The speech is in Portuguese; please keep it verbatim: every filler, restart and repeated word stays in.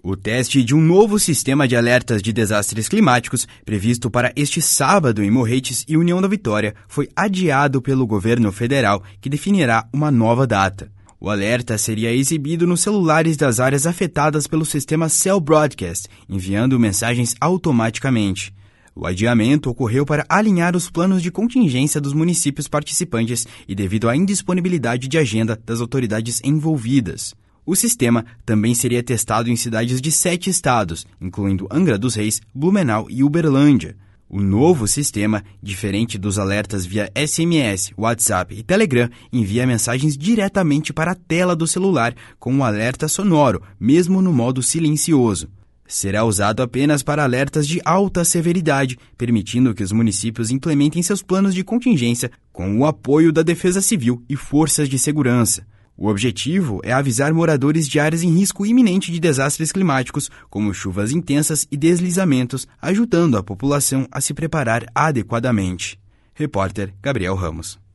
O teste de um novo sistema de alertas de desastres climáticos, previsto para este sábado em Morretes e União da Vitória, foi adiado pelo governo federal, que definirá uma nova data. O alerta seria exibido nos celulares das áreas afetadas pelo sistema Cell Broadcast, enviando mensagens automaticamente. O adiamento ocorreu para alinhar os planos de contingência dos municípios participantes e devido à indisponibilidade de agenda das autoridades envolvidas. O sistema também seria testado em cidades de sete estados, incluindo Angra dos Reis, Blumenau e Uberlândia. O novo sistema, diferente dos alertas via S M S, WhatsApp e Telegram, envia mensagens diretamente para a tela do celular com um alerta sonoro, mesmo no modo silencioso. Será usado apenas para alertas de alta severidade, permitindo que os municípios implementem seus planos de contingência com o apoio da Defesa Civil e forças de segurança. O objetivo é avisar moradores de áreas em risco iminente de desastres climáticos, como chuvas intensas e deslizamentos, ajudando a população a se preparar adequadamente. Repórter Gabriel Ramos.